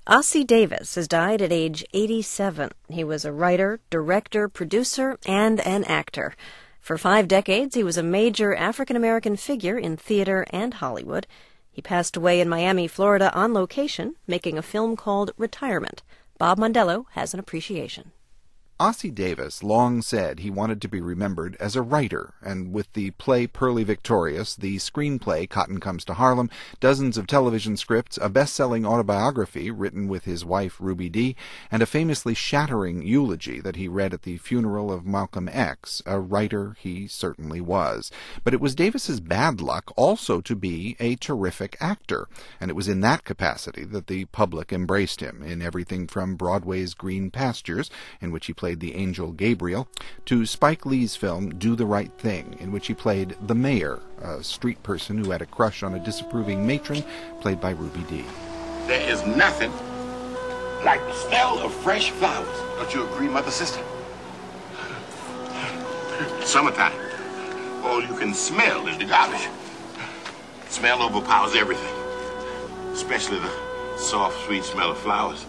Ossie Davis has died at age 87. He was a writer, director, producer, and an actor. For 5 decades, he was a major African-American figure in theater and Hollywood. He passed away in Miami, Florida on location, making a film called Retirement. Bob Mondello has an appreciation. Ossie Davis long said he wanted to be remembered as a writer, and with the play Purlie Victorious, the screenplay Cotton Comes to Harlem, dozens of television scripts, a best-selling autobiography written with his wife Ruby Dee, and a famously shattering eulogy that he read at the funeral of Malcolm X, a writer he certainly was. But it was Davis's bad luck also to be a terrific actor, and it was in that capacity that the public embraced him, in everything from Broadway's Green Pastures, in which he played the angel Gabriel, to Spike Lee's film Do the Right Thing, in which he played the mayor, a street person who had a crush on a disapproving matron, played by Ruby Dee. There is nothing like the smell of fresh flowers. Don't you agree, mother, sister? Summertime. All you can smell is the garbage. Smell overpowers everything, especially the soft, sweet smell of flowers.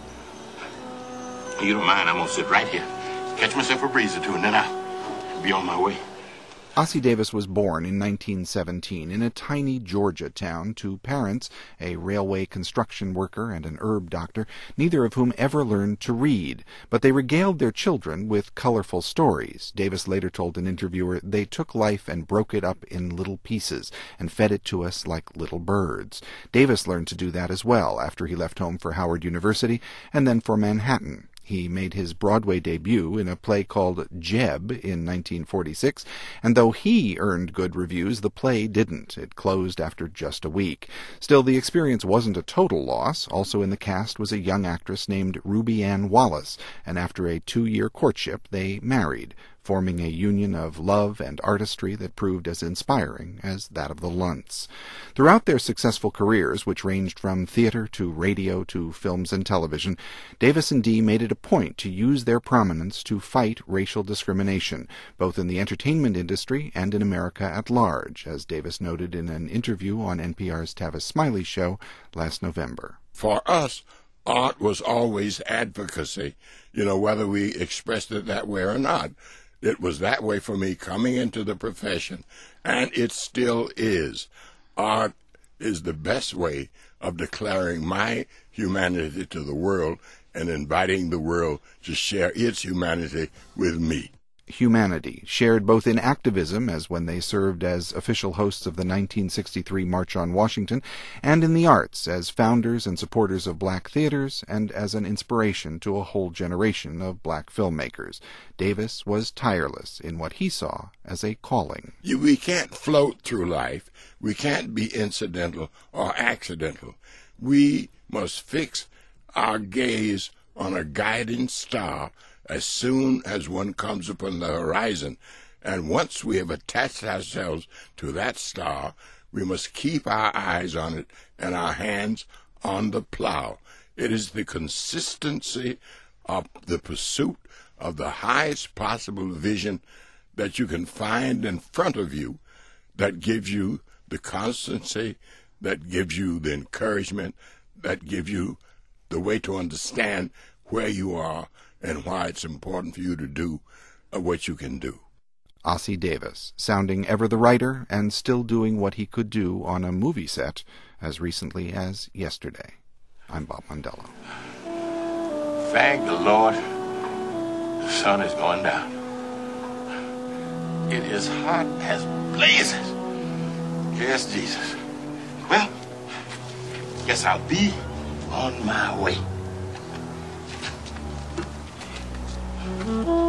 You don't mind, I'm going to sit right here, catch myself a breeze or two, and then I'll be on my way. Ossie Davis was born in 1917 in a tiny Georgia town to parents, a railway construction worker and an herb doctor, neither of whom ever learned to read, but they regaled their children with colorful stories. Davis later told an interviewer, "They took life and broke it up in little pieces and fed it to us like little birds." Davis learned to do that as well after he left home for Howard University and then for Manhattan. He made his Broadway debut in a play called Jeb in 1946, and though he earned good reviews, the play didn't. It closed after just a week. Still, the experience wasn't a total loss. Also in the cast was a young actress named Ruby Ann Wallace, and after a 2-year courtship, they married, forming a union of love and artistry that proved as inspiring as that of the Luntz. Throughout their successful careers, which ranged from theater to radio to films and television, Davis and Dee made it a point to use their prominence to fight racial discrimination, both in the entertainment industry and in America at large, as Davis noted in an interview on NPR's Tavis Smiley show last November. For us, art was always advocacy, whether we expressed it that way or not. It was that way for me coming into the profession, and it still is. Art is the best way of declaring my humanity to the world and inviting the world to share its humanity with me. Humanity, shared both in activism, as when they served as official hosts of the 1963 March on Washington, and in the arts, as founders and supporters of black theaters, and as an inspiration to a whole generation of black filmmakers. Davis was tireless in what he saw as a calling. We can't float through life. We can't be incidental or accidental. We must fix our gaze on a guiding star as soon as one comes upon the horizon, and once we have attached ourselves to that star, we must keep our eyes on it and our hands on the plow. It is the consistency of the pursuit of the highest possible vision that you can find in front of you that gives you the constancy, that gives you the encouragement, that gives you the way to understand where you are and why it's important for you to do what you can do. Ossie Davis, sounding ever the writer and still doing what he could do on a movie set as recently as yesterday. I'm Bob Mondello. Thank the Lord, the sun is going down. It is hot as blazes. Yes, Jesus. Well, guess I'll be on my way.